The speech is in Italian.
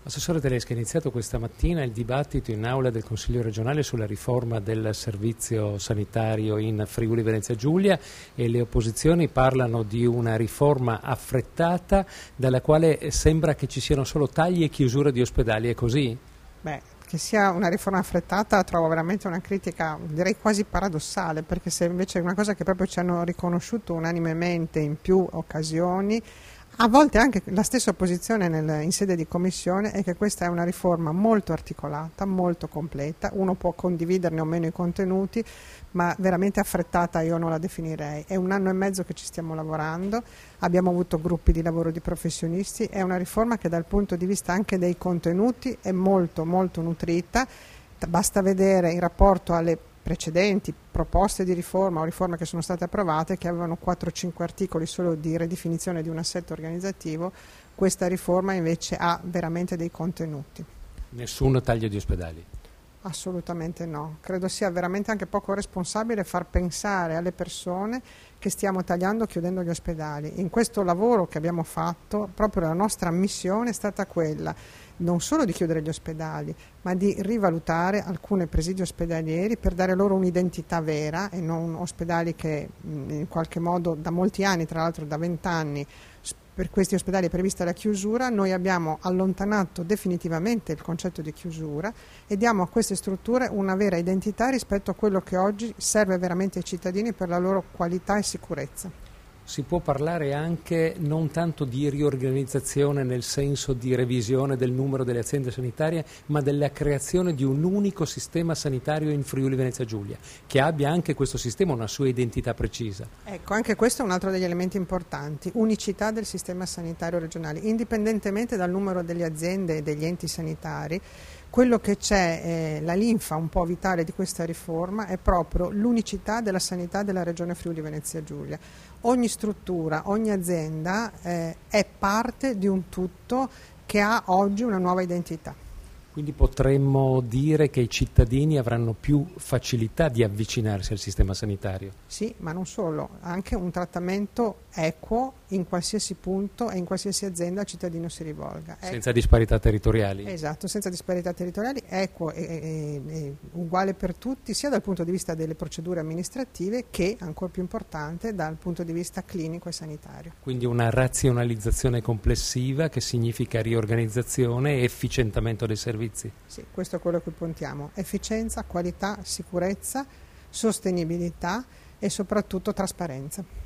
Assessore Tedeschi, è iniziato questa mattina il dibattito in aula del Consiglio regionale sulla riforma del servizio sanitario in Friuli Venezia Giulia e le opposizioni parlano di una riforma affrettata dalla quale sembra che ci siano solo tagli e chiusure di ospedali, è così? Che sia una riforma affrettata trovo veramente una critica, direi quasi paradossale, perché se invece è una cosa che proprio ci hanno riconosciuto unanimemente in più occasioni, a volte anche la stessa opposizione in sede di commissione, è che questa è una riforma molto articolata, molto completa, uno può condividerne o meno i contenuti, ma veramente affrettata io non la definirei. È 1 anno e mezzo che ci stiamo lavorando, abbiamo avuto gruppi di lavoro di professionisti, è una riforma che dal punto di vista anche dei contenuti è molto molto nutrita, basta vedere in rapporto alle precedenti proposte di riforma o riforme che sono state approvate, che avevano 4-5 articoli solo di ridefinizione di un assetto organizzativo. Questa riforma invece ha veramente dei contenuti. Nessun taglio di ospedali? Assolutamente no, credo sia veramente anche poco responsabile far pensare alle persone che stiamo tagliando o chiudendo gli ospedali. In questo lavoro che abbiamo fatto, proprio la nostra missione è stata quella non solo di chiudere gli ospedali, ma di rivalutare alcuni presidi ospedalieri per dare loro un'identità vera e non ospedali che in qualche modo da molti anni, tra l'altro da 20 anni, per questi ospedali è prevista la chiusura. Noi abbiamo allontanato definitivamente il concetto di chiusura e diamo a queste strutture una vera identità rispetto a quello che oggi serve veramente ai cittadini per la loro qualità e sicurezza. Si può parlare anche non tanto di riorganizzazione nel senso di revisione del numero delle aziende sanitarie, ma della creazione di un unico sistema sanitario in Friuli Venezia Giulia, che abbia anche questo sistema una sua identità precisa. Ecco, anche questo è un altro degli elementi importanti, unicità del sistema sanitario regionale, indipendentemente dal numero delle aziende e degli enti sanitari. Quello che c'è, la linfa un po' vitale di questa riforma, è proprio l'unicità della sanità della regione Friuli Venezia Giulia. Ogni struttura, ogni azienda è parte di un tutto che ha oggi una nuova identità. Quindi potremmo dire che i cittadini avranno più facilità di avvicinarsi al sistema sanitario? Sì, ma non solo, anche un trattamento equo in qualsiasi punto e in qualsiasi azienda il cittadino si rivolga. Senza disparità territoriali? Esatto, senza disparità territoriali, equo e uguale per tutti, sia dal punto di vista delle procedure amministrative che, ancora più importante, dal punto di vista clinico e sanitario. Quindi una razionalizzazione complessiva che significa riorganizzazione e efficientamento dei servizi? Sì, questo è quello a cui puntiamo: efficienza, qualità, sicurezza, sostenibilità e soprattutto trasparenza.